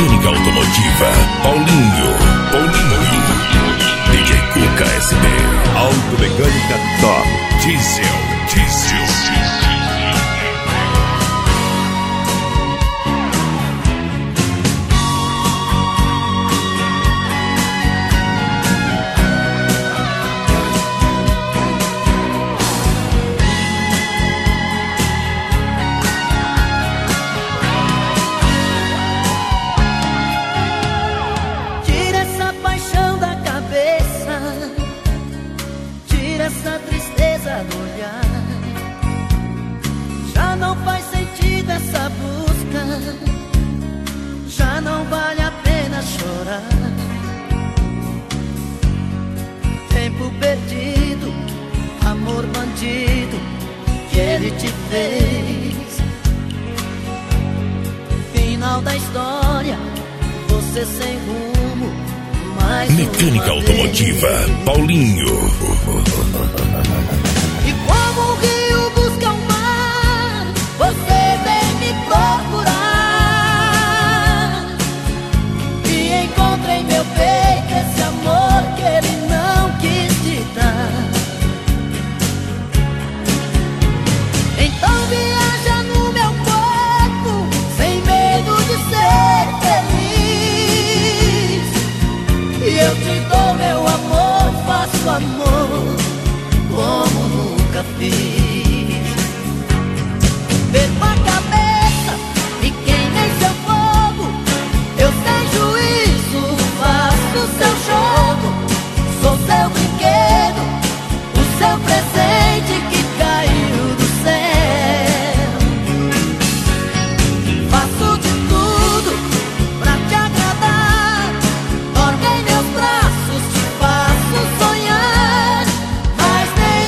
Mecânica automotiva, Paulinho. DJ Cuca SD. Automecânica Top. Diesel. Essa tristeza no olhar, já não faz sentido essa busca, já não vale a pena chorar. Tempo perdido, amor bandido que ele te fez. Final da história, você sem rumo. Mecânica automotiva, Paulinho. E como o rio busca o mar, você vem me procurar. E encontra em meu peito esse amor que ele não quis te dar. Então viaja no meu corpo, sem medo de ser feliz. E eu te dou meu amor, faço amor como nunca fiz. Perco a cabeça e queimei seu fogo. Eu sem juízo faço seu jogo. Sou seu brinquedo, o seu presente que caiu do céu. Faço de tudo pra te agradar. Dorme em meus braços, te faço sonhar. Mas nem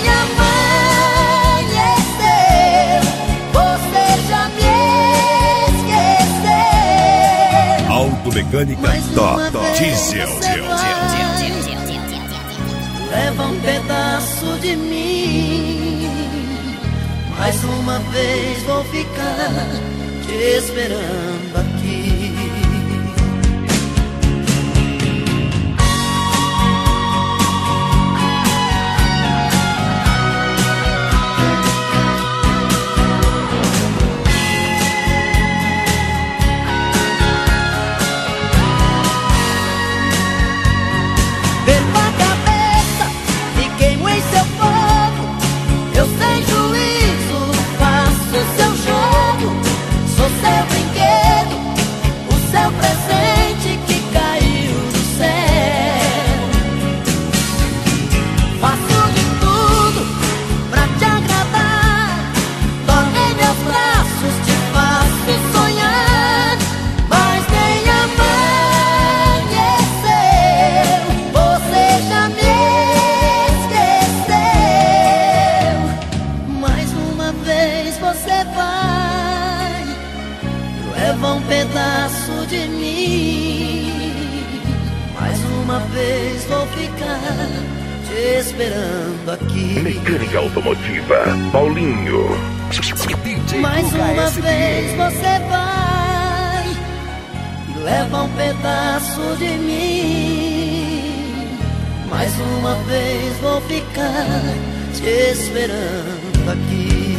amanheceu, você já me esqueceu. Automecânica Top. Diesel. Leva um pedaço de mim. Mais uma vez vou ficar te esperando aqui. Perco a cabeça e queimo em seu fogo. Eu sem juízo faço seu jogo. Sou seu brinquedo, o seu presente que caiu do céu. Faço de tudo pra te agradar. Dorme em meus braços, te faço sonhar. Mas nem amanheceu, você já me esqueceu. Mais uma vez você vai, leva um pedaço de mim. Mais uma vez vou ficar te esperando aqui. Mecânica automotiva, Paulinho. Mais uma vez você vai, leva um pedaço de mim. Mais uma vez vou ficar te esperando aqui.